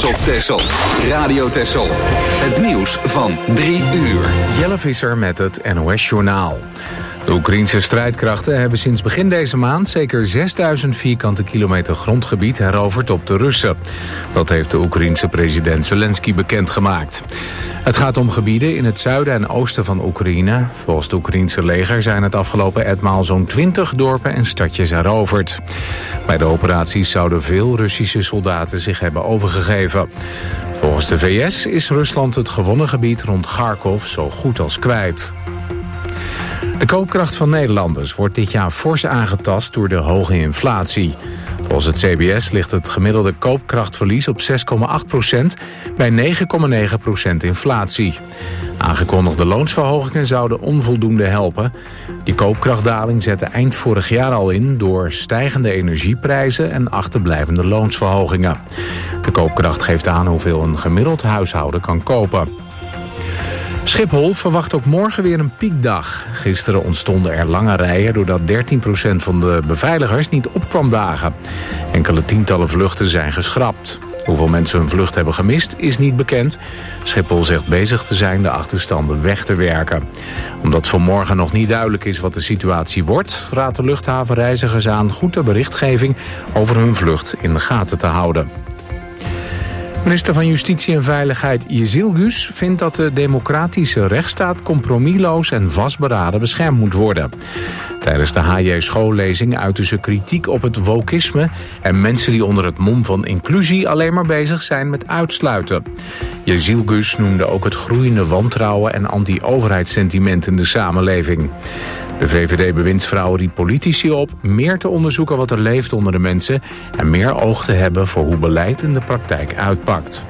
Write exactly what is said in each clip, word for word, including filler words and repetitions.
op Texel. Radio Texel. Het nieuws van drie uur. Jelle Visser met het N O S-journaal. De Oekraïense strijdkrachten hebben sinds begin deze maand zeker zesduizend vierkante kilometer grondgebied heroverd op de Russen. Dat heeft de Oekraïense president Zelensky bekendgemaakt. Het gaat om gebieden in het zuiden en oosten van Oekraïne. Volgens het Oekraïense leger zijn het afgelopen etmaal zo'n twintig dorpen en stadjes heroverd. Bij de operaties zouden veel Russische soldaten zich hebben overgegeven. Volgens de V S is Rusland het gewonnen gebied rond Kharkov zo goed als kwijt. De koopkracht van Nederlanders wordt dit jaar fors aangetast door de hoge inflatie. Volgens het C B S ligt het gemiddelde koopkrachtverlies op zes komma acht procent bij negen komma negen procent inflatie. Aangekondigde loonsverhogingen zouden onvoldoende helpen. Die koopkrachtdaling zette eind vorig jaar al in door stijgende energieprijzen en achterblijvende loonsverhogingen. De koopkracht geeft aan hoeveel een gemiddeld huishouden kan kopen. Schiphol verwacht ook morgen weer een piekdag. Gisteren ontstonden er lange rijen doordat dertien procent van de beveiligers niet op kwam dagen. Enkele tientallen vluchten zijn geschrapt. Hoeveel mensen hun vlucht hebben gemist is niet bekend. Schiphol zegt bezig te zijn de achterstanden weg te werken. Omdat voor morgen nog niet duidelijk is wat de situatie wordt, raadt de luchthaven reizigers aan goed de berichtgeving over hun vlucht in de gaten te houden. Minister van Justitie en Veiligheid Yildiz vindt dat de democratische rechtsstaat compromisloos en vastberaden beschermd moet worden. Tijdens de H J-schoollezing uitte ze kritiek op het wokisme en mensen die onder het mom van inclusie alleen maar bezig zijn met uitsluiten. Yildiz noemde ook het groeiende wantrouwen en anti-overheidssentiment in de samenleving. De V V D-bewindsvrouw riep politici op meer te onderzoeken wat er leeft onder de mensen en meer oog te hebben voor hoe beleid in de praktijk uitpakt.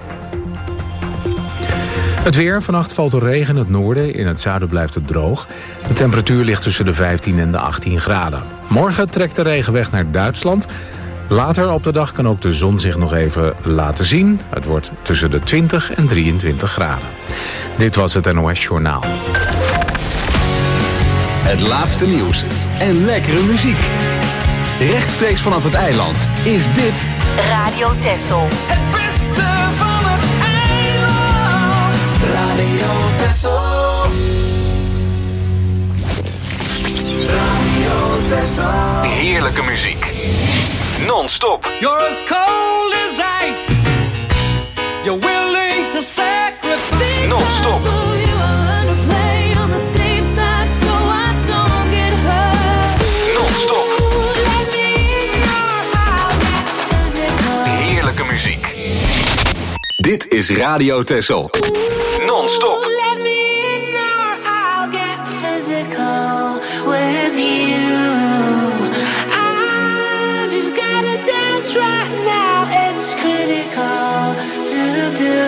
Het weer. Vannacht valt er regen in het noorden. In het zuiden blijft het droog. De temperatuur ligt tussen de vijftien en de achttien graden. Morgen trekt de regen weg naar Duitsland. Later op de dag kan ook de zon zich nog even laten zien. Het wordt tussen de twintig en drieëntwintig graden. Dit was het N O S-journaal. Het laatste nieuws en lekkere muziek. Rechtstreeks vanaf het eiland is dit Radio Texel. Het beste van het eiland. Radio Texel. Radio Texel. heerlijke muziek. Non-stop. You're as cold as ice. You're willing to sacrifice. Non-stop. Heerlijke muziek. Dit is Radio Texel. Non-stop. Right now it's critical to do.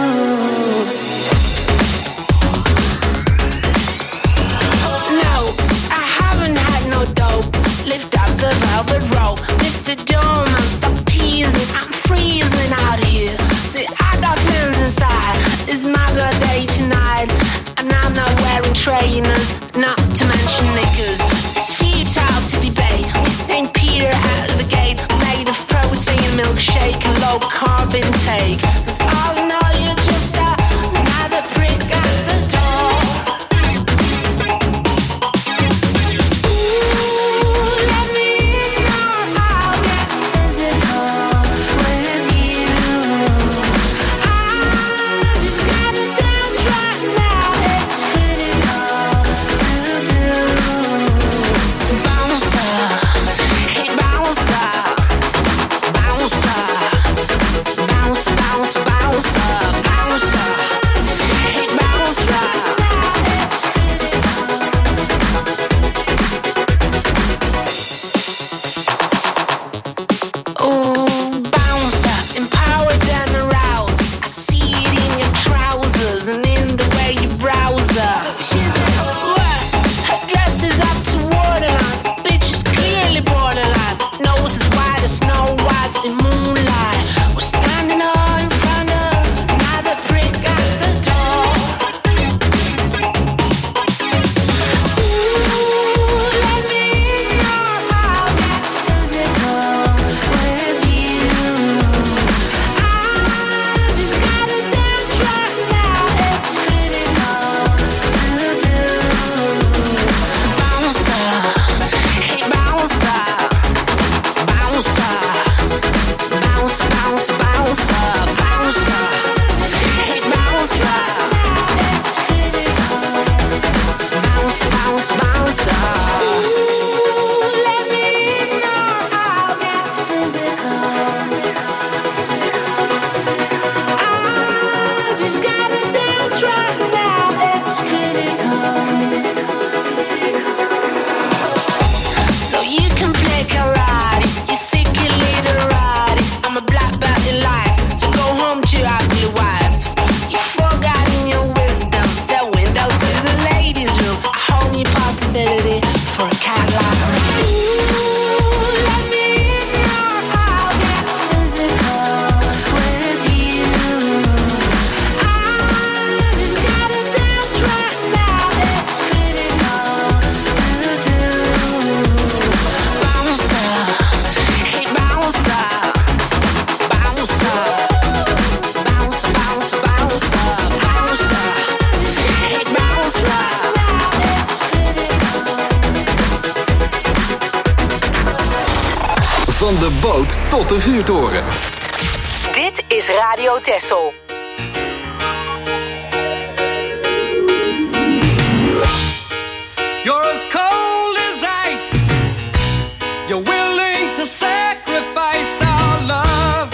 No, I haven't had no dope. Lift up the velvet rope, Mister Doorman, stop teasing. I'm freezing out here. See, I got feelings inside. It's my birthday tonight, and I'm not wearing trainers, not to mention knickers. It's futile to debate. We Saint Peter out of the gate. Protein milkshake and low carb intake. 'Cause all in all you're just a, another prick at the door. Ooh, let me know I'll get physical with you. I just gotta dance right now. It's critical to do. Bounce up, hey bounce up. you can ride it. You think you need to ride it. I'm a black belt in life, so go home to your ugly wife. You forgot in your wisdom the window to the ladies' room. A whole new possibility for a cat like me. Ooh, let me in now. I'll get physical with you. I just gotta dance right now. It's critical to do. Bounce up, hey bounce up, bounce up, bounce, bounce, bounce up, bounce up, hey bounce up. It's critical. Van de boot tot de vuurtoren. Dit is Radio Texel. You're as cold as ice. You're willing to sacrifice our love.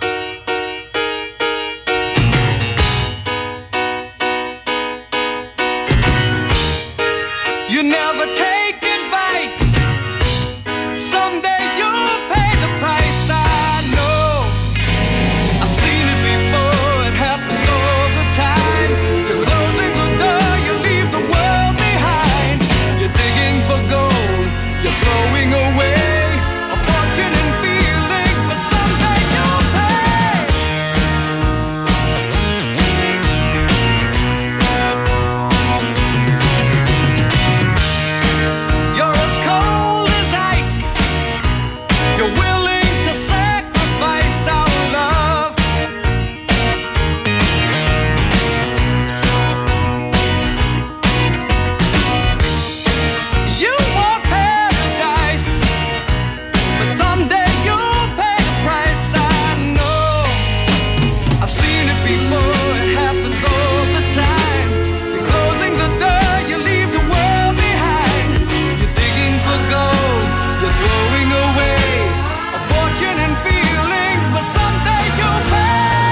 You never take advice. Someday you'll pay the price. I know. I've seen it before. It happens all the time. You're closing the door. You leave the world behind. You're digging for gold. You're throwing away a fortune and feelings, but someday you'll pay. You're as cold as ice. You're willing to sacrifice our love. You want paradise, but someday you'll pay the price. I know. I've seen it before. It happens all the time. You're closing the door. You leave the world behind. You're digging for gold. You're throwing away a fortune and feelings, but someday you'll pay.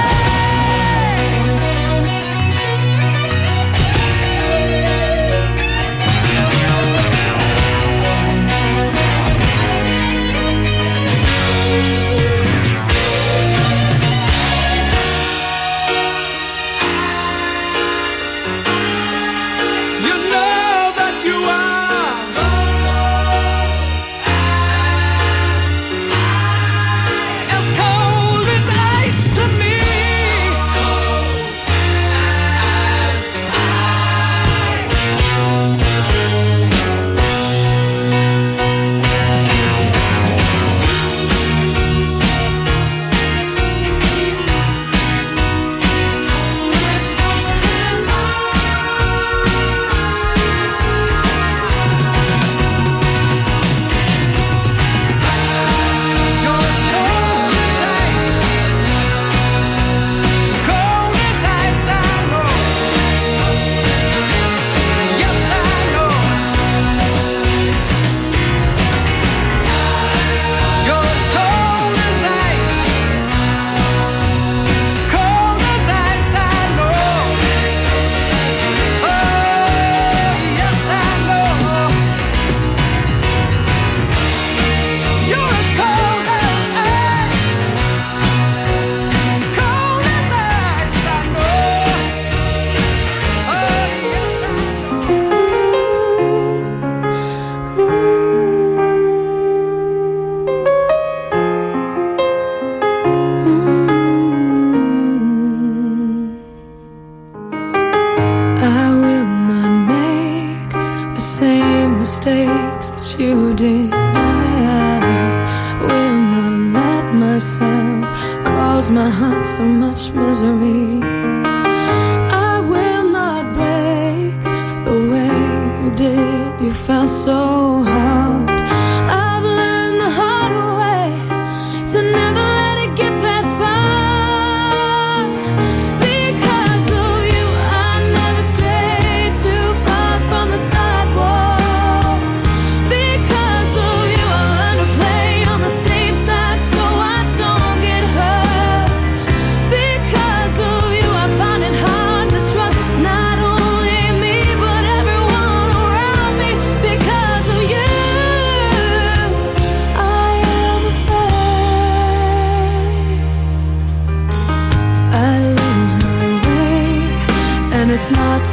You know that you are as cold as ice to me. You're as cold as ice, cold as ice. I know. Yes, I know. You're as cold as ice, cold as ice. I know. Oh, yes, I know. You're as cold as ice, cold as ice. I know. Oh, yes, I know. I will not make the same mistakes that you did. I will not let myself cause my heart so much misery. I will not break the way you did. You felt so hard. I've learned the hard way to never let it get that far. Because of you, I never strayed too far from the sidewalk. Because of you, I learned to play on the safe side so I don't get hurt. Because of you, I find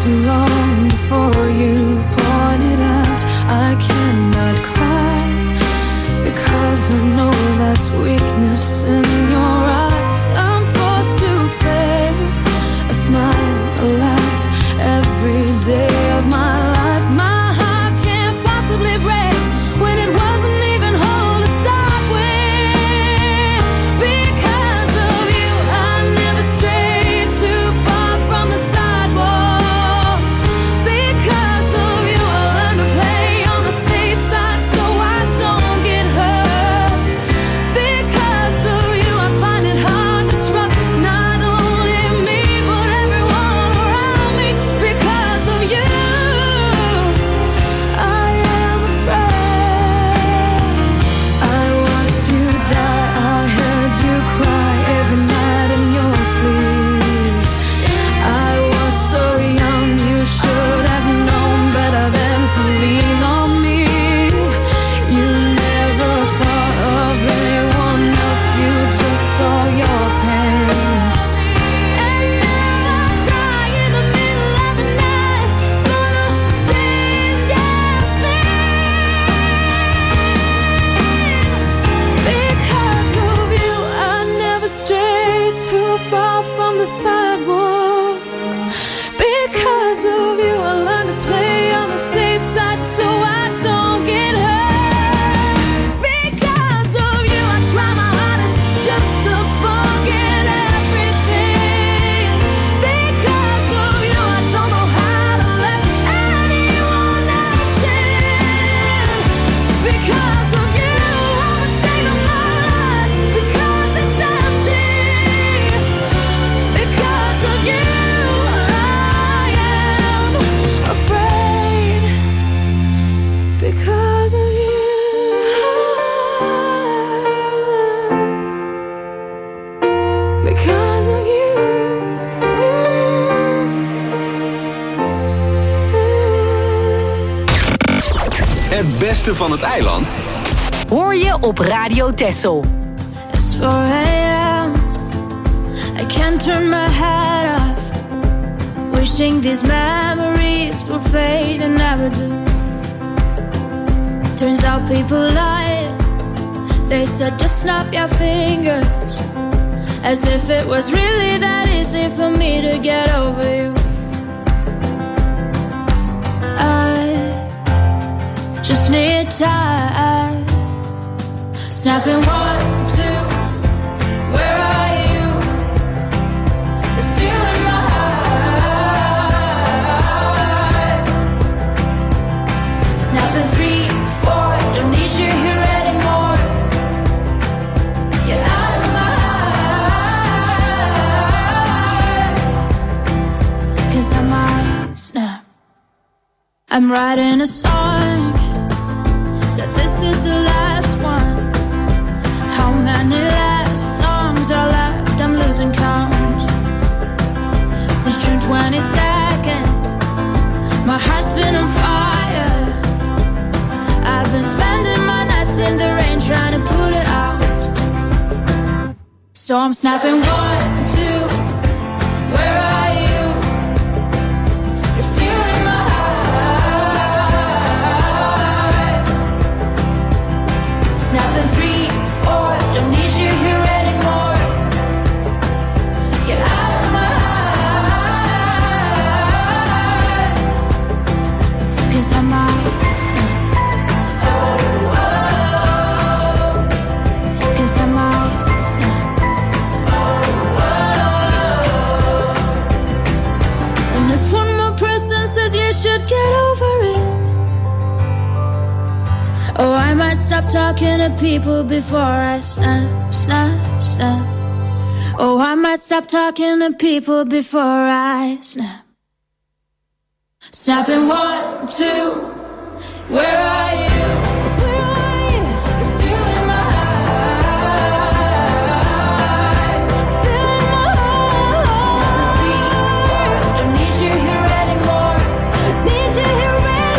too long before you pointed out I cannot cry, because I know that's weakness in your eyes. I'm forced to fake a smile, a laugh every day of my life. My heart can't possibly break when it wasn't even whole to start with. Because of you I never strayed too far from the sidewalk. Because of you I learned to play on the safe side so I don't get hurt. Because of you I find it hard to trust not only me but everyone around me. Because of you I am afraid. I watched you die, I heard you cry every night in your sleep. I was so young, you should have known better than to lean on me. You never thought of anyone else, you just saw your pain. And now I cry in the middle of the night for the same damn thing. Because of you I never strayed too far from the sidewalk. Because of you I learned to play on the safe side so I don't get hurt. Because of you I try my hardest just to forget everything. Because of you I don't know how to let anyone else in. Because of you I'm ashamed of my life, because it's empty. Because of you I am afraid. Because of you Because of you Het beste van het eiland Hoor je op Radio Texel. It's four a.m. I can't turn my head off, wishing these memories would fade and never do. Turns out people lie. They said just snap your fingers, as if it was really that easy for me to get over you. I just need time. Snapping one, two, where are you? You're still in my heart. Snapping three, four, don't need you here anymore. Get out of my heart. 'Cause I might snap. I'm writing a song, said this is the last one. How many last songs are left? I'm losing count. Since June twenty-second, my heart's been on fire. I've been spending my nights in the rain trying to put it out. So I'm snapping one, two, where are you? You're still in my heart. Snapping three, four, don't need you here anymore. Get out of my heart. 'Cause I might snap. Oh, oh. 'Cause I might snap. Oh, oh. And if one more person says you should get over it, oh, I might stop talking to people before I snap, snap, snap. Oh, I might stop talking to people before I snap. Snapping one, two, where are you? Where are you? You're still in my heart. Still in my heart. Three, four, don't need you here anymore. Need you here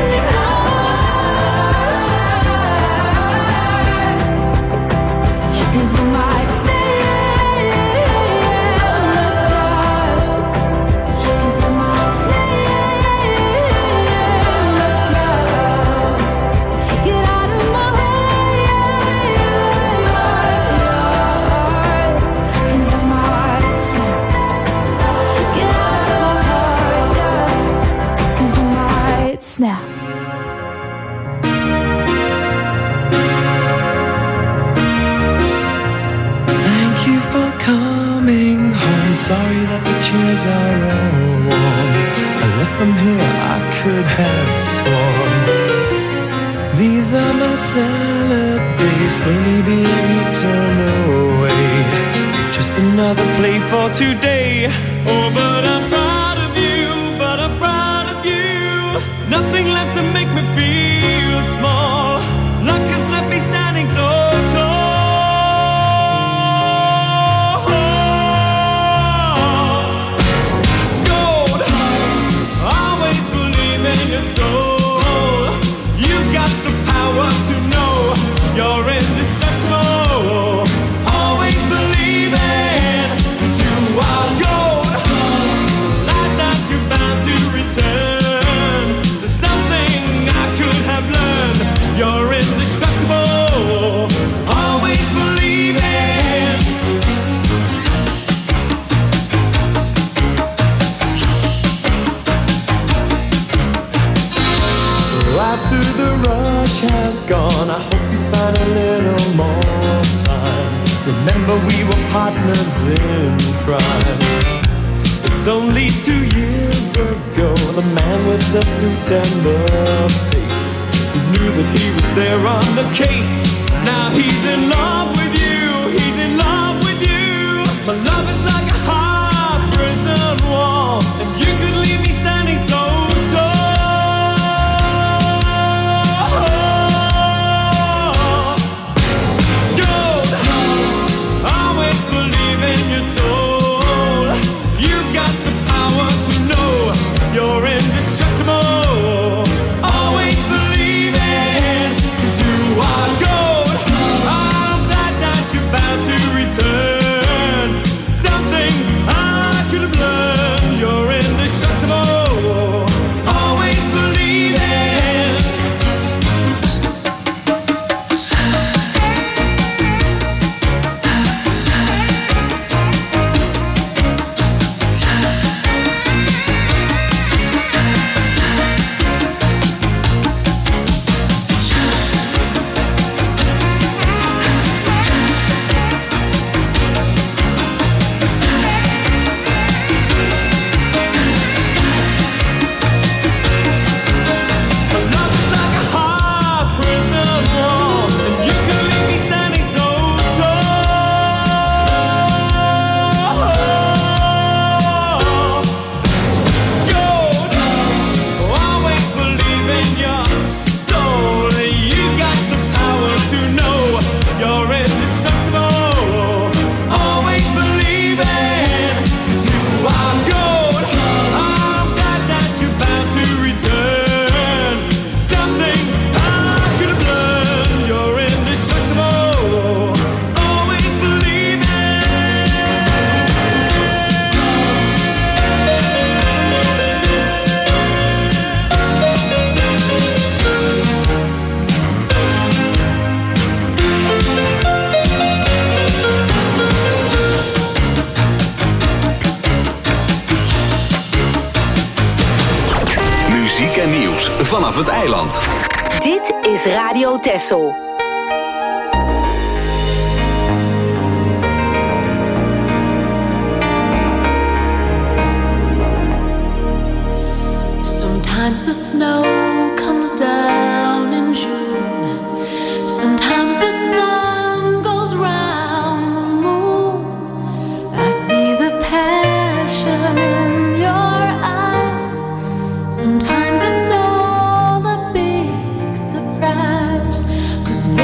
anymore. 'Cause you might stay. 'Cause I might stay. eyes are all warm. I left them here, I could have sworn. These are my salad days, slowly being eaten away. Just another play for today. Oh, but I'm proud of you, but I'm proud of you. Nothing left to make me feel small. Luck has left me standing so tall. Gold, always believe in your soul. You've got the power to know you're indestructible. Always believe in, 'cause you are gold. Like that you're bound to return. There's something I could have learned. You're indestructible. Always believe in. So after the rush has gone, I hope you find a little more time. Remember we were partners in crime. It's only two years ago, the man with the suit and the face, who knew that he was there on the case. Now he's in love with you, he's in love with you. My love is like a high prison wall, and you could leave me standing so tall. Gold, always believe in your soul. You've got the power to know you're indestructible. Always believe in, 'cause you are gold. I'm glad that you're bound to return. Something I could have learned. You're indestructible. Always believe in. My love is like a high prison wall, and you can leave me standing so tall. Gold, always believe in your soul. You got the power to know you're indestructible. Always believe in, 'cause you are gold. I'm glad that you're bound to return. Something I could have learned. You're indestructible. Always believe in. Muziek en nieuws vanaf het eiland. Dit is Radio Texel. Sometimes the snow comes down in June. Sometimes the sun goes round the moon. I see the passion in your eyes. Sometimes it's all a big surprise. 'Cause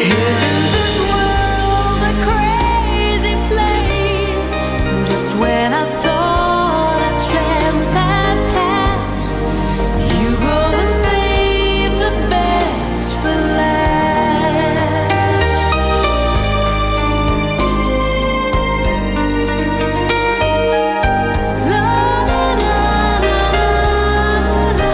Isn't this world a crazy place? Just when I thought a chance had passed, you go and save the best for last. La, la, la, la, la, la.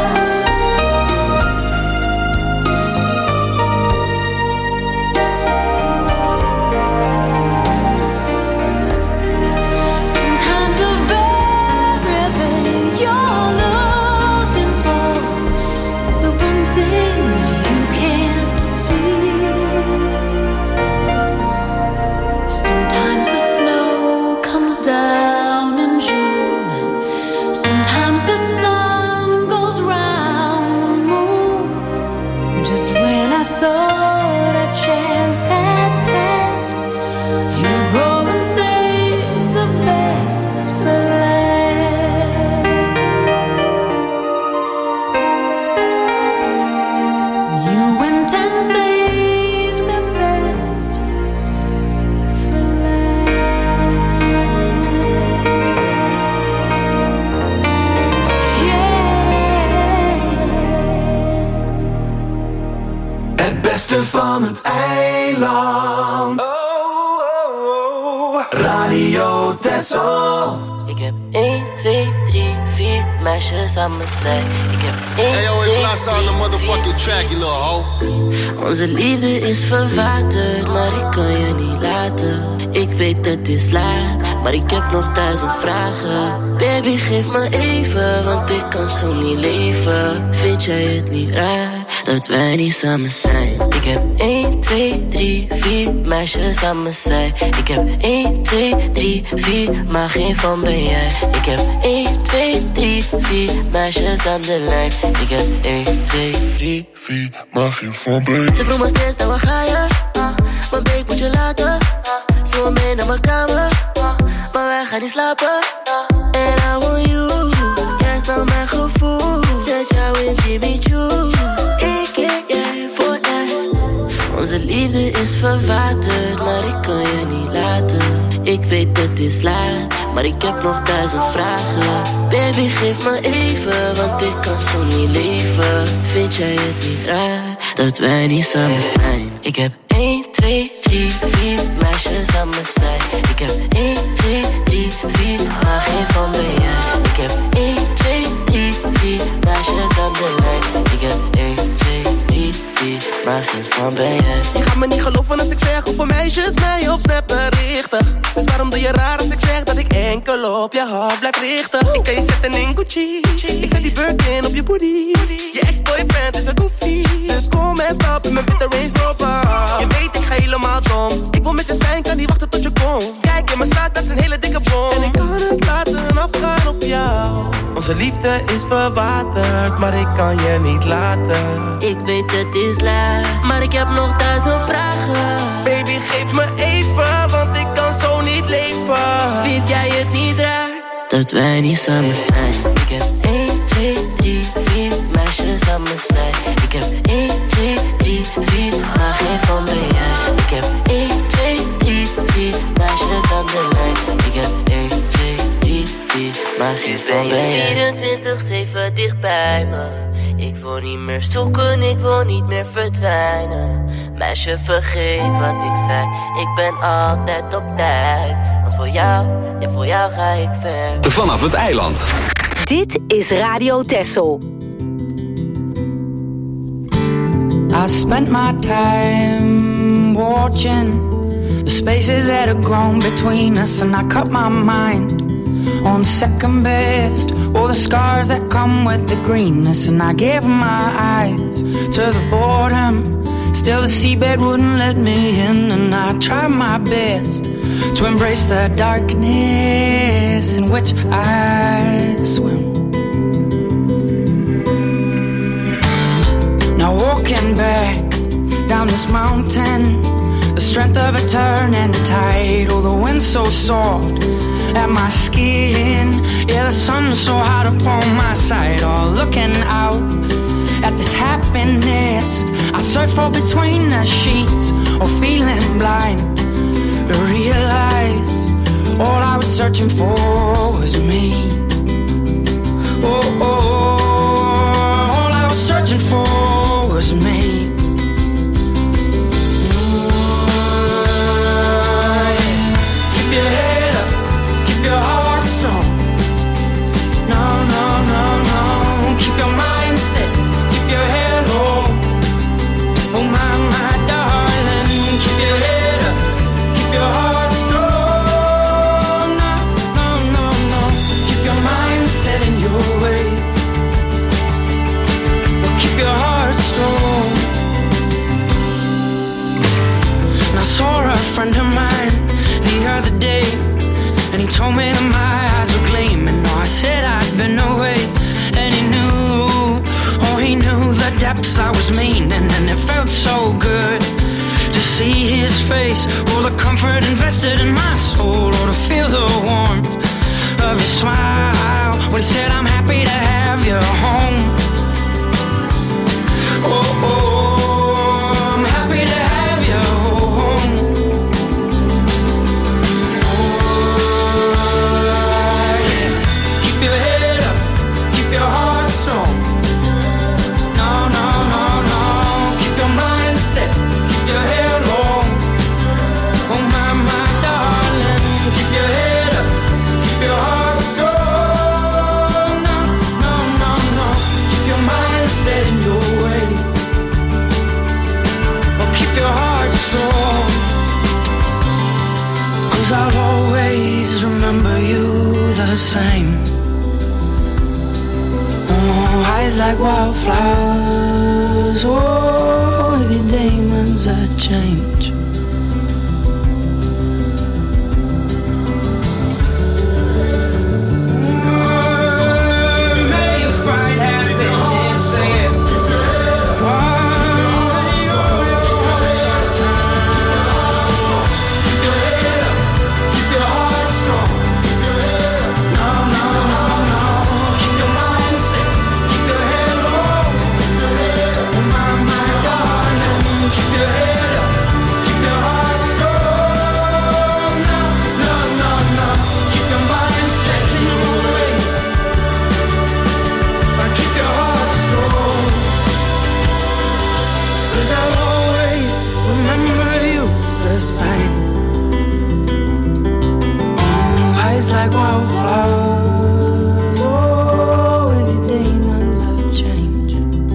Sometimes the very thing you're looking for is the one thing you can't see. Sometimes the snow comes down in June. Sometimes the sun goes round the moon. Just when I thought a chance had passed, you go and save the best for last. You went and saved the best for last. Yeah. Het beste van het eiland. Radio Texel. Ik heb één, twee, drie, vier meisjes aan mijn zij. Ik heb één, Hey yo, it's twee, Lassa on the drie, motherfucking vier, track, you little hoe. Onze liefde is verwaterd, maar ik kan je niet laten. Ik weet het is laat, maar ik heb nog duizend vragen. Baby, geef me even, want ik kan zo niet leven. Vind jij het niet raar dat wij niet samen zijn? Ik heb één, twee, drie, vier meisjes aan mijn zij. Ik heb één, twee, drie, vier, maar geen van ben jij. Ik heb één, twee, drie, vier meisjes aan de lijn. Ik heb één, twee, drie, vier, maar geen van ben jij. Ze vroeg me steeds, nou waar ga je? Uh, maar babe, moet je laten. Uh, Zo mee naar mijn kamer. Uh, maar wij gaan niet slapen. Uh, and I want you. Jij is nou mijn gevoel. Zet jou in Jimmy Choo. Ik en jij voor echt. Onze liefde is verwaterd, maar ik kan je niet laten. Ik weet het is laat, maar ik heb nog duizend vragen. Baby, geef me even, want ik kan zo niet leven. Vind jij het niet raar dat wij niet samen zijn? Ik heb één, twee, drie, vier meisjes aan mijn zij. Ik heb één, twee, drie, vier, maar geen van ben jij. Ik heb één, twee, drie, vier meisjes aan de lijn. Ik heb één, twee, drie, vier, maar geen van ben jij. Je gaat me niet geloven als ik zeg hoeveel meisjes mij op snap berichten. Dus waarom doe je raar als ik zeg dat ik enkel op je hart blijf richten? Ik kan je zetten in Gucci, ik zet die Birkin op je booty. Je ex-boyfriend is een goofy, dus kom en stap in mijn witte Range Rover. Je weet ik ga helemaal dom, ik wil met je zijn, kan niet wachten tot je komt. Kijk in mijn zak, dat is een hele dikke bom. En ik kan het laten afgaan op jou. Onze liefde is verwaterd, maar ik kan je niet laten. Ik weet het is laat, maar ik heb nog duizend vragen. Baby, geef me even, want ik kan zo niet leven. Vind jij het niet raar dat wij niet samen zijn? Ik heb één, twee, drie, vier meisjes aan mijn zij. Ik heb één, twee, drie, vier, maar geen van ben jij. Ik heb één, twee, drie, vier meisjes aan de lijn. Ik heb één, twee, drie, vier, maar geen van ben jij. vierentwintig zeven dicht bij me. Ik wil niet meer zoeken, ik wil niet meer verdwijnen. Meisje, vergeet wat ik zei. Ik ben altijd op tijd. Want voor jou, ja voor jou ga ik ver. Vanaf het eiland. Dit is Radio Texel. I spent my time watching the spaces that have grown between us, and I cut my mind on second best, all the scars that come with the greenness. And I gave my eyes to the boredom, still the seabed wouldn't let me in. And I tried my best to embrace the darkness in which I swim. Now walking back down this mountain, the strength of a turn and a tide. Oh, the wind's so soft at my skin, yeah, the sun's so hot upon my side. Oh, looking out at this happiness I search for between the sheets, or feeling blind to realize all I was searching for was me. Oh, oh, oh, all I was searching for was me. Oh, yeah. Keep your head up, keep your heart strong. No, no, no, no. Keep your mind set, keep your head low. Oh my, my darling, keep your head up, keep your heart strong. No, no, no, no. Keep your mind set in your way. But keep your heart strong. And I saw a friend of mine the other day, and he told me that my eyes were gleaming. No, I said I'd been away, and he knew, oh, he knew the depths I was meaning, and it felt so good to see his face, all the comfort invested in my soul, or to feel the warmth of his smile when he said, I'm happy to have you home. Oh, oh, I'm happy to have you home. Keep your head up, keep your heart strong. No, no, no, no. Keep your mind set, keep your hair long. Oh my, my darling, keep your head up, keep your heart strong. No, no, no, no. Keep your mind set in your ways. Oh, keep your heart strong. 'Cause I'll always remember you the same. Oh, eyes like wildflowers, oh, with your demons that change. May you find happiness there. Keep your head up, keep your heart strong. No, no, no, no. Keep your mind set, keep your head low. Oh my, my darling, keep your head up, keep your heart strong. No, no, no, no. Keep your mind set in your way. But keep your heart strong. 'Cause I'll always remember you the same. Oh, eyes like wildflowers, oh, with your demons of change.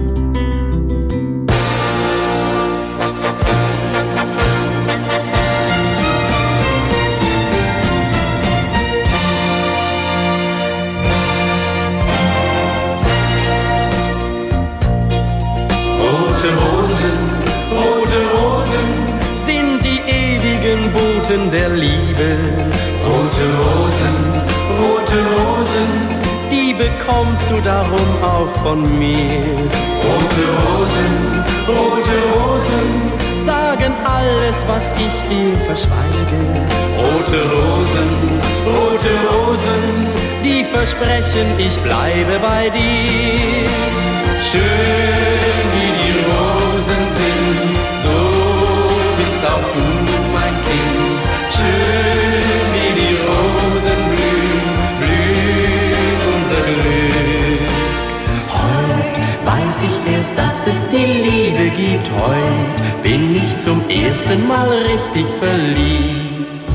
Rote Rosen, rote Rosen sind die ewigen Boten der Liebe. Rote Rosen, rote Rosen, die bekommst du darum auch von mir. Rote Rosen, rote Rosen, sagen alles, was ich dir verschweige. Rote Rosen, rote Rosen, die versprechen, ich bleibe bei dir. Schön wie die Rosen sind, so bist auch du mein Kind. Schön wie die Rosen blühen, blüht unser Glück. Heut weiß ich erst, dass es die Liebe gibt. Heut bin ich zum ersten Mal richtig verliebt.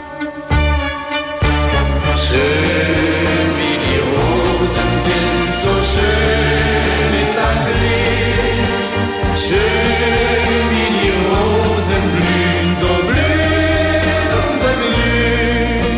Schön wie die Rosen sind, so schön ist ein Blick. Schön wie die Rosen blühen, so blüht unser Glück.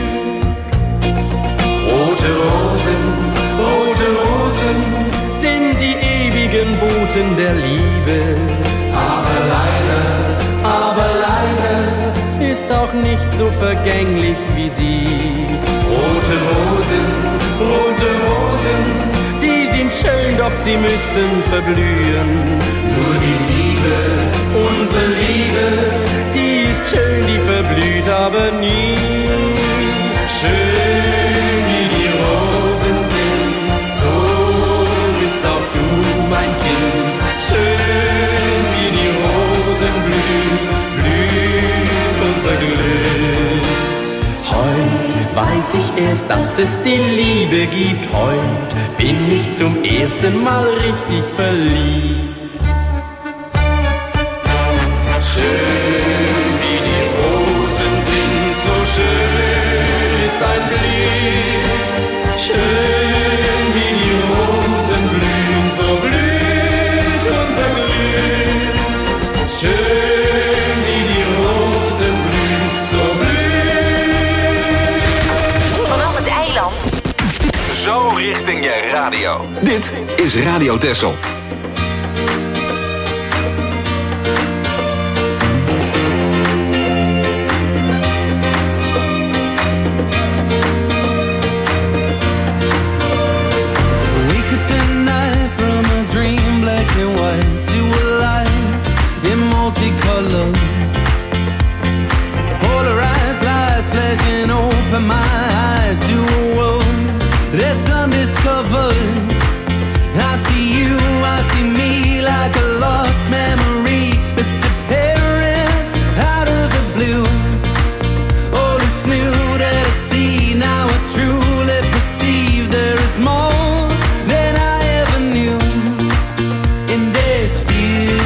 Rote Rosen, rote Rosen sind die ewigen Boten der Liebe. Aber leider, aber leider ist auch nicht so vergänglich wie sie. Rote Rosen, rote Rosen, die sind schön, doch sie müssen verblühen. Nur die Liebe, unsere Liebe, die ist schön, die verblüht aber nie. Schön wie die Rosen sind, so bist auch du mein Kind. Schön wie die Rosen blühen, blühen weiß ich erst, dass es die Liebe gibt. Heut bin ich zum ersten Mal richtig verliebt. Schön wie die Rosen sind, so schön ist dein Blick. Schön wie die Rosen blühen, so blüht unser Glück. Schön wie die Rosen blühen, so blüht. Vanaf het eiland. Zo richting je radio. Dit is Radio Texel. Multicolor, polarized lights flashing open my eyes to a world that's undiscovered. I see you, I see me like a lost memory that's appearing out of the blue. All is new that I see, now I truly perceive there is more than I ever knew in this view.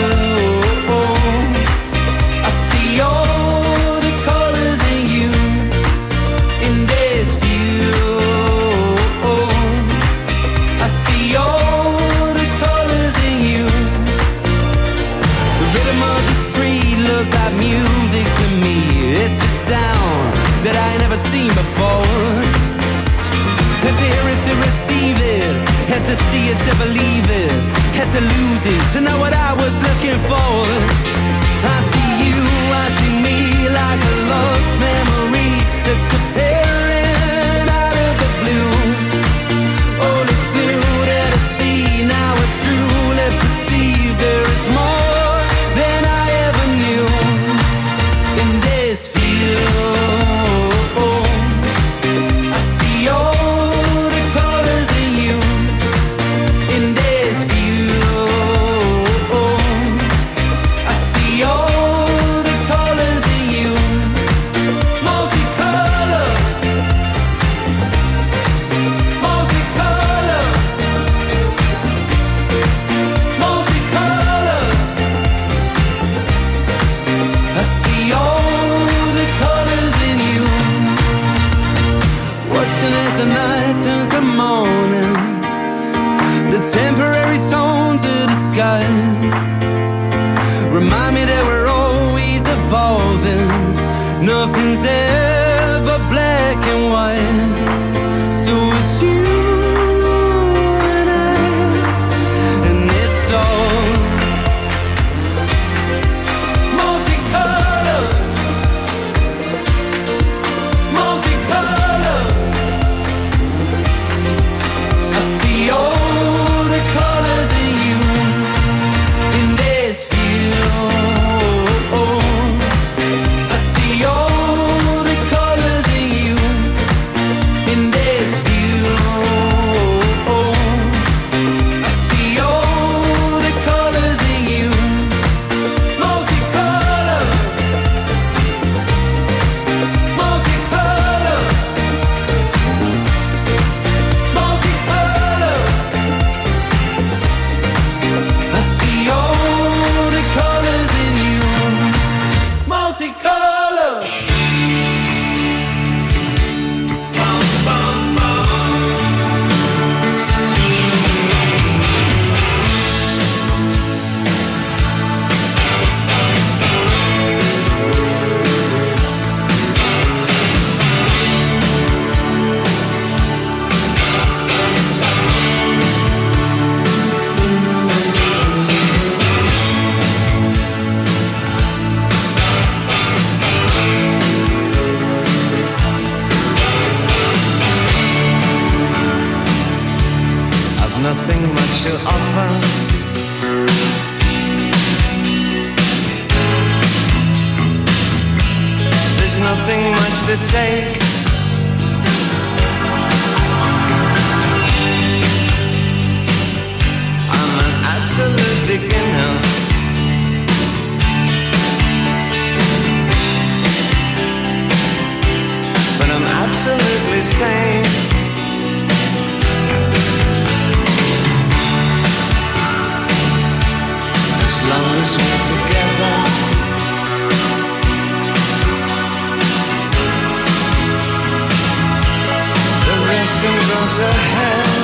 That I never seen before. Had to hear it to receive it, had to see it to believe it, had to lose it to know what I was looking for. I see you, I see me like a lost memory that's appearing out of the blue. All is new that I see, now I truly perceive there is more than I ever knew in this field. Temporary tones of the sky remind me that we're always evolving. Nothing's ever black and white. So it's you and I, and it's all multicolor, multicolor. I see all colors in you in this view. I see all the colors in you in this view. I see all the colors in you. Multicolor, multicolor, multicolor. I see all the colors in you, multicolor. Bum, bum, bum. I've nothing much to offer. There's nothing much to take. I'm an absolute beginner. But I'm absolute absolutely sane. As long as we're together, the rest can go to hell.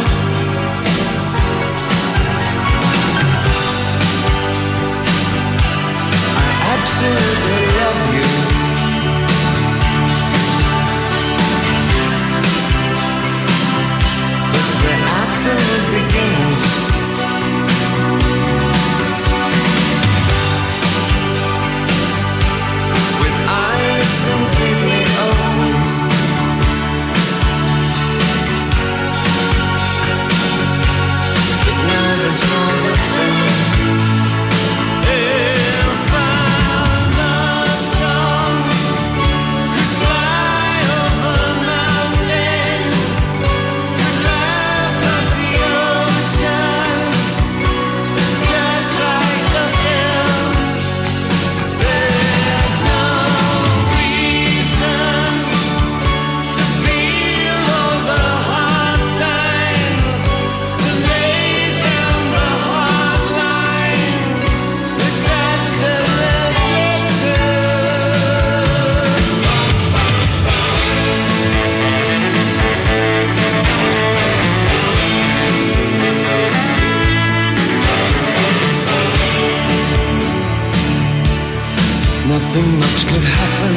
I absolutely love you. Absolute beginners. With eyes completely open, but now it's all the same. If our love song could fly over mountains, could laugh at the ocean, just like the films, there's no reason to feel all the hard times, to lay down the hard lines. It's absolutely true. Nothing much could happen.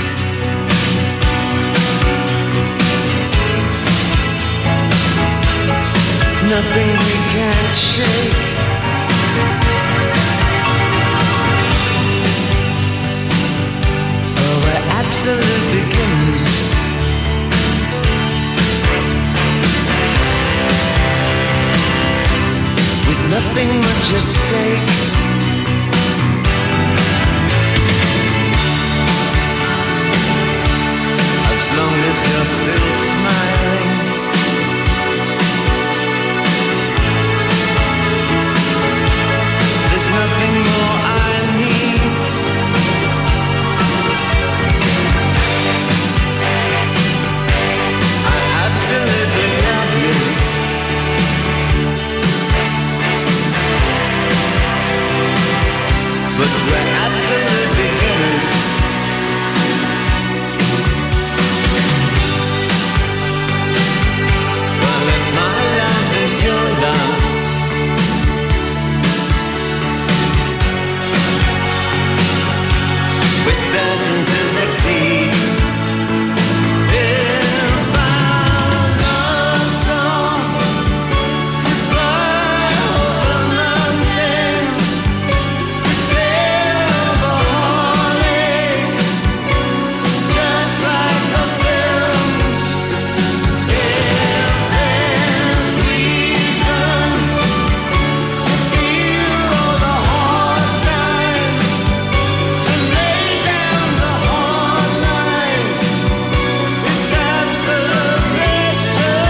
Nothing we can't shake. Oh, we're absolute beginners. With nothing much at stake. As long as you're still smiling, there's nothing more I need. I absolutely love you. But we're absolute beginners. Well, if my love is your love, we're certain to succeed. If our love song could fly over mountains, could sail over Hawley, just like the films. If there's reason to feel all the hard times, to lay down the hard lines, it's absolutely true.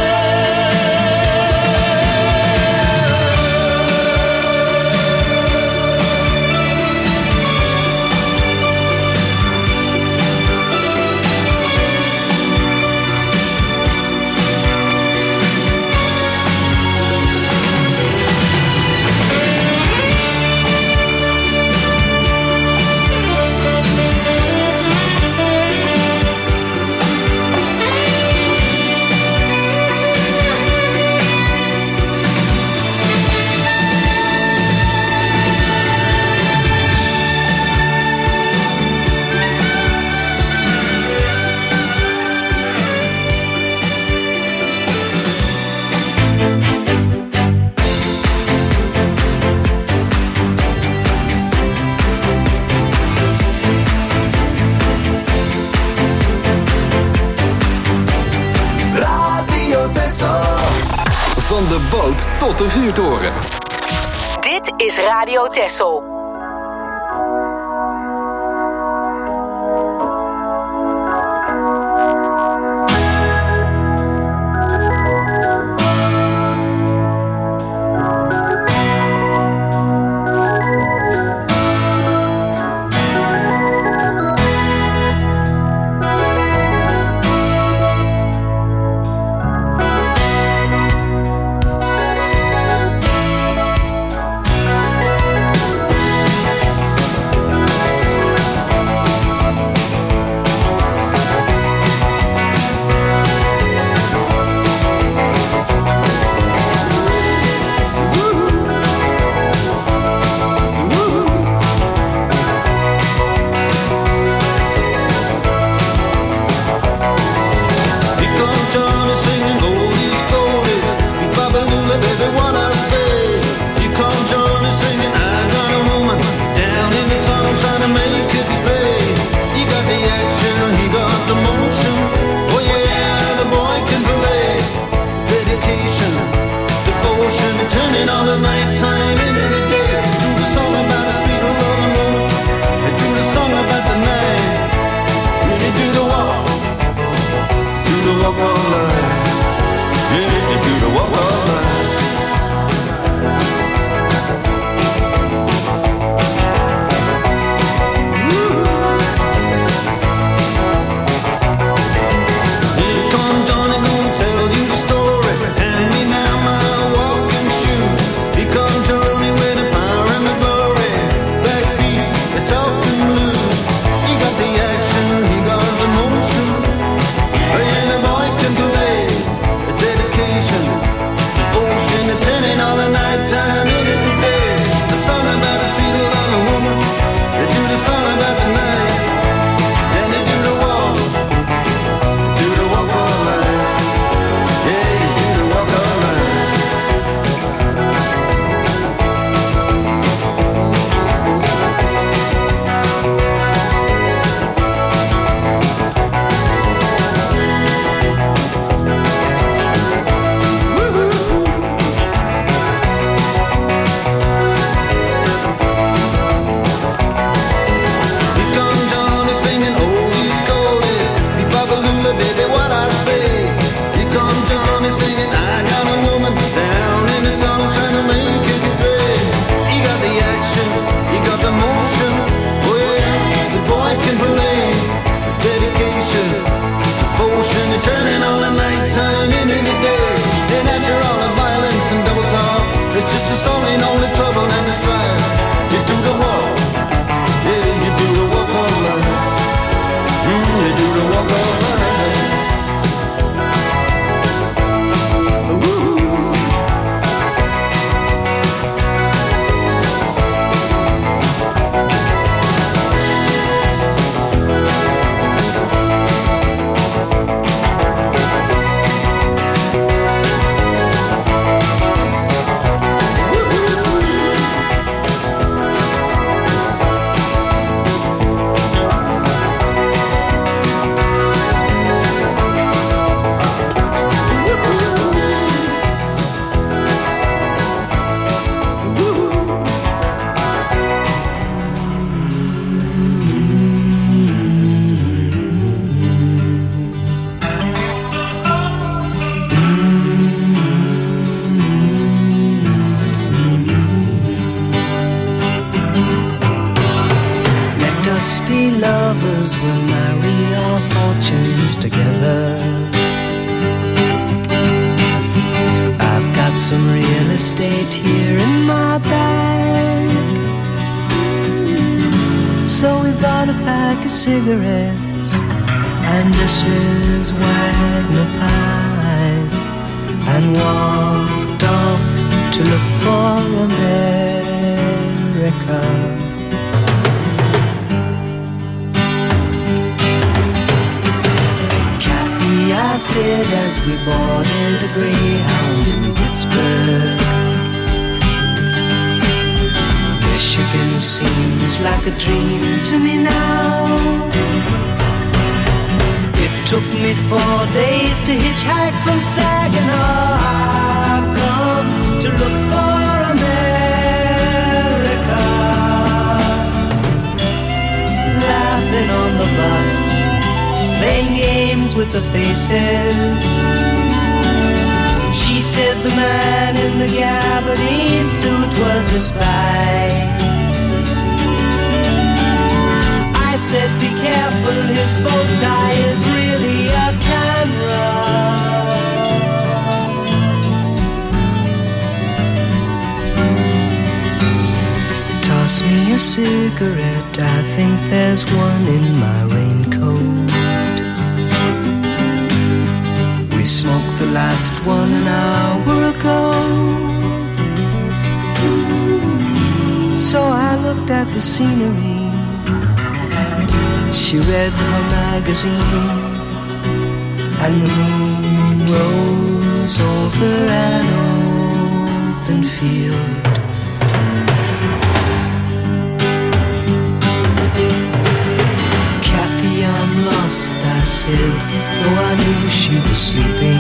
Radio Texel. Van de boot tot de vuurtoren. Dit is Radio Texel. must be lovers, we'll marry our fortunes together. I've got some real estate here in my bag, so we bought a pack of cigarettes and Missus Wagner pies, and walked off to look for America. Kathy, I said as we boarded a Greyhound in Pittsburgh, Michigan seems like a dream to me now. It took me four days to hitchhike from Saginaw. I've come to look for America. Laughing on the bus, playing games with the faces. She said the man in the gabardine suit was a spy. I said be careful, his bow tie is really a camera. Toss me a cigarette, I think there's one in my raincoat. We smoked the last one an hour ago. So I looked at the scenery. She read her magazine, and the moon rose over an open field. Kathy, I'm lost, I said, though I knew she was sleeping.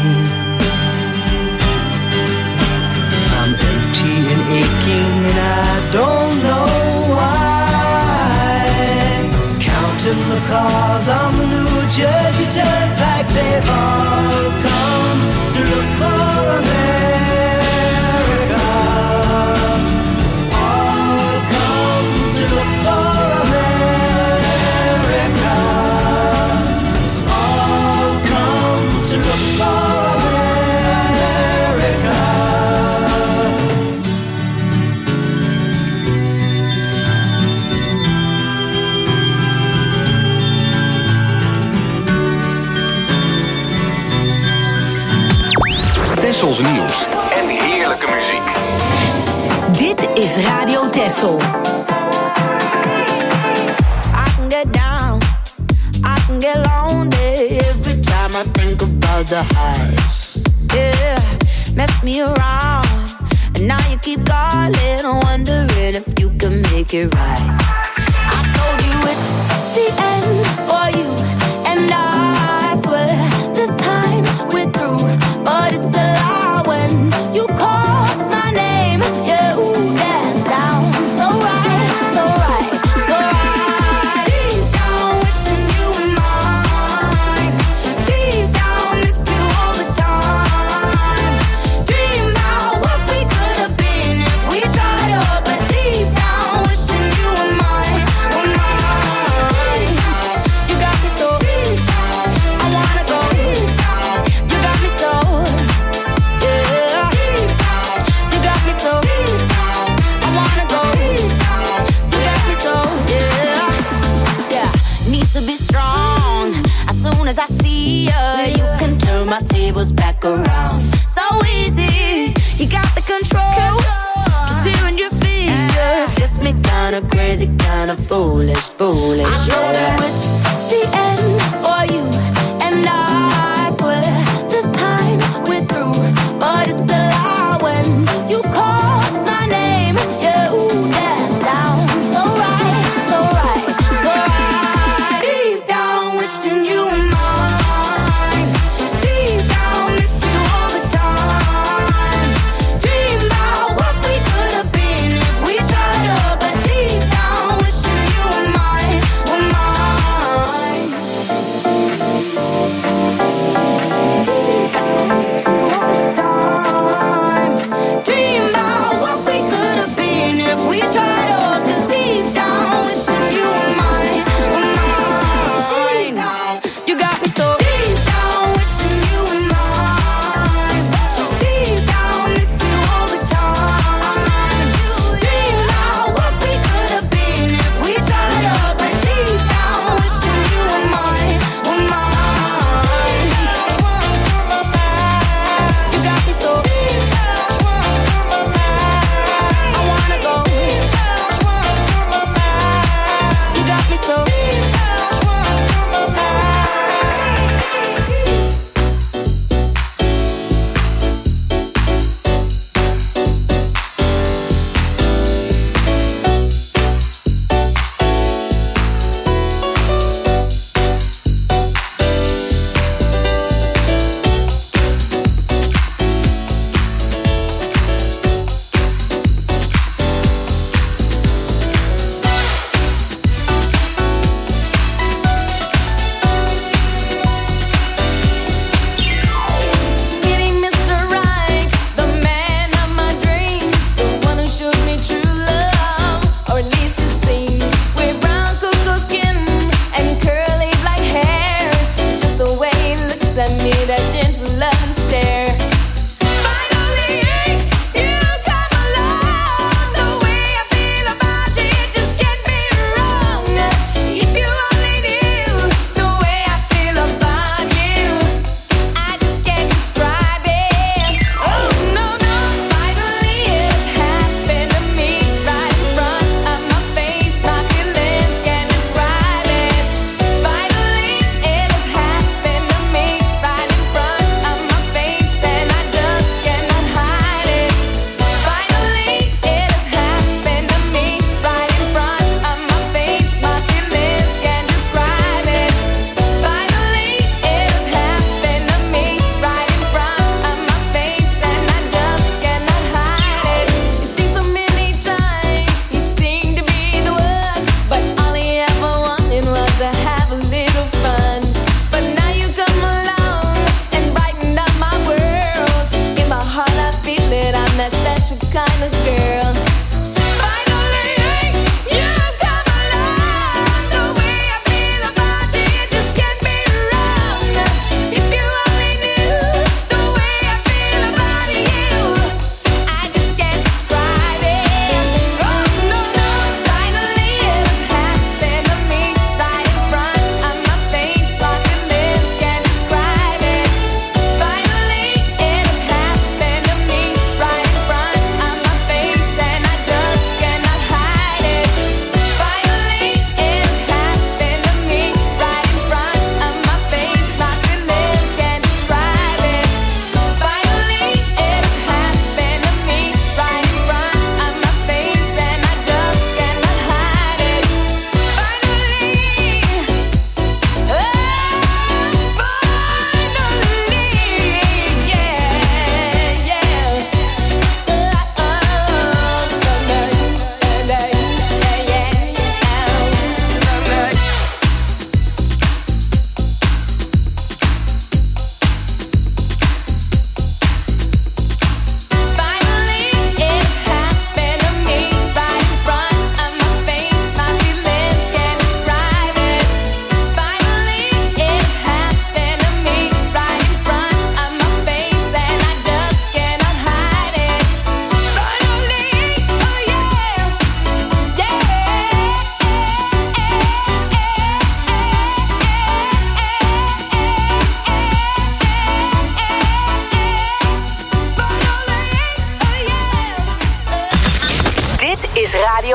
I'm empty and aching, and I don't know why. Counting the cars on the New Jersey Turnpike, they've all come to look for America. All come to look for America. All come to look for America. Tessels nieuws en heerlijke muziek. Dit is Radio Tessel. I can get down, I can get lonely every time I think about the highs. Yeah, mess me around, and now you keep calling, wondering if you can make it right. I told you it's the end for you, and I swear this time we're through, but it's a lie when you call my name. Yeah, ooh, that sounds so right, so right, so right. Deep down wishing you were mine. Deep down miss you all the time. Dream about what we could have been if we tried up. But deep down wishing you were mine, were mine. You got me so deep down, I wanna go deep down. You got me so, yeah. You got me so deep down, I wanna go deep down. You got me so, yeah. Yeah, need to be strong. As soon as I see you, you can turn my tables back around. So easy, you got the control. Just hearing your speakers gets me kinda crazy, kinda foolish, foolish. I told you it's the end for you, and I swear this time we're through, but it's a lie when you call my name. Yeah, ooh, that sounds so right, so right, so right. Deep down wishing you were mine. Deep down miss you all the time. Dream about what we could have been if we tried up. But deep down wishing you were mine, were mine.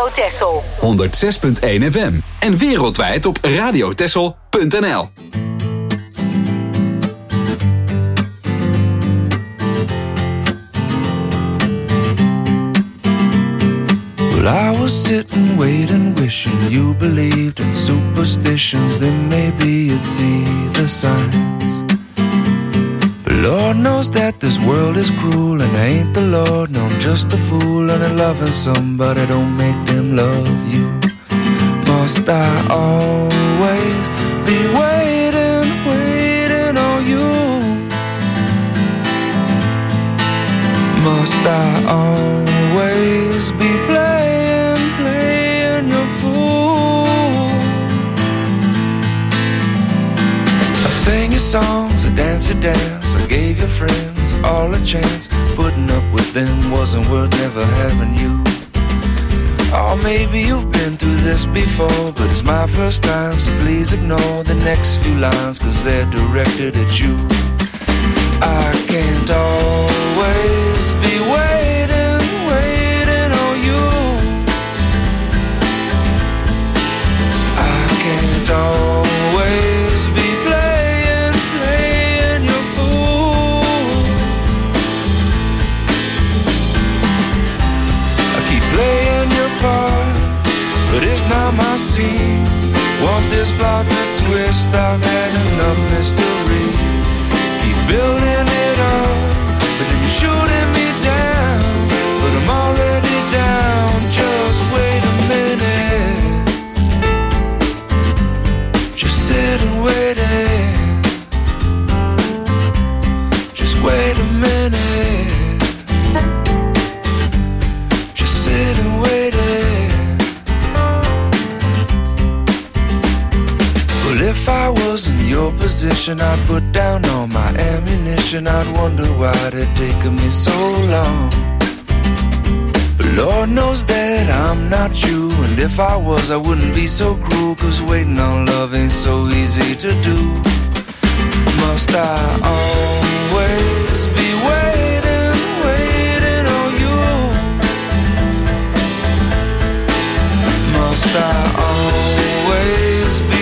Radio Texel. honderdzes punt één F M. En wereldwijd op radiotexel punt n l. Well, I was sitting, waiting, wishing you believed in superstitions. Then maybe you'd see the signs. But Lord knows that this world is cruel, and I ain't the Lord, no, I'm just a fool. And loving somebody don't make them love you. Must I always be waiting, waiting on you? Must I always be playing, playing your fool? I sang your songs, I danced your dance, I gave your friends all a chance. Putting up with them wasn't worth never having you. Oh, maybe you've been through this before, but it's my first time, so please ignore the next few lines, cause they're directed at you. I can't always be waiting, waiting on you. I can't always be playing, playing your fool. I keep playing your part, but it's not my scene. Want this plot to twist, I've had enough mystery. Building it up, but then you're shooting me down. But I'm already down, just wait a minute. Just sit and wait it. Just wait a minute. Just sit and wait it. Well, if I was in your position, I'd put down all my ammunition. I'd wonder why it taken me so long. But Lord knows that I'm not you, and if I was, I wouldn't be so cruel, cause waiting on love ain't so easy to do. Must I always be waiting, waiting on you? Must I always be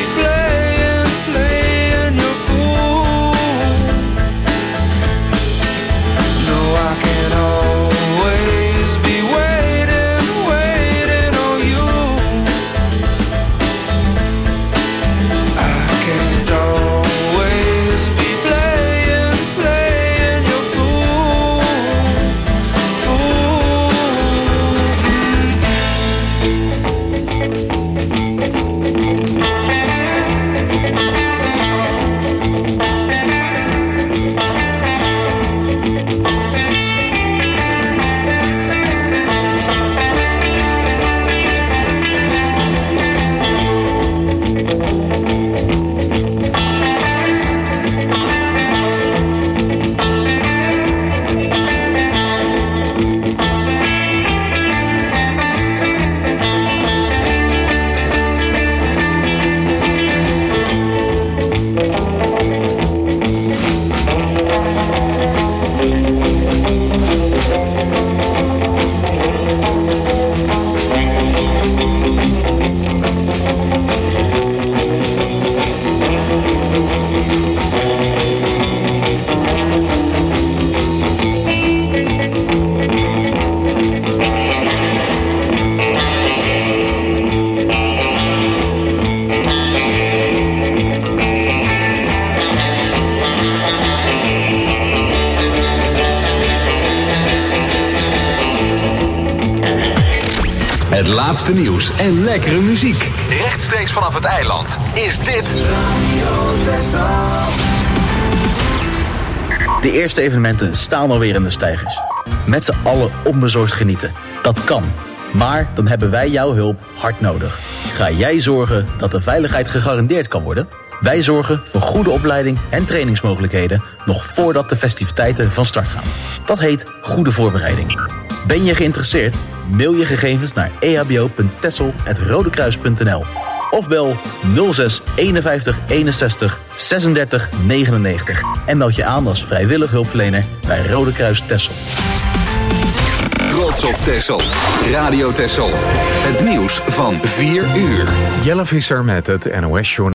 Het laatste nieuws en lekkere muziek. Rechtstreeks vanaf het eiland is dit Radio Texel. De eerste evenementen staan alweer in de steigers. Met z'n allen onbezorgd genieten. Dat kan. Maar dan hebben wij jouw hulp hard nodig. Ga jij zorgen dat de veiligheid gegarandeerd kan worden? Wij zorgen voor goede opleiding en trainingsmogelijkheden nog voordat de festiviteiten van start gaan. Dat heet goede voorbereiding. Ben je geïnteresseerd? Mail je gegevens naar e h b o punt texel apenstaartje rodekruis punt n l of bel nul zes eenenvijftig eenenzestig zesendertig negenennegentig en meld je aan als vrijwillig hulpverlener bij Rode Kruis Texel. trots op Texel. Radio Texel. Het nieuws van vier uur. Jelle Visser met het N O S Journaal.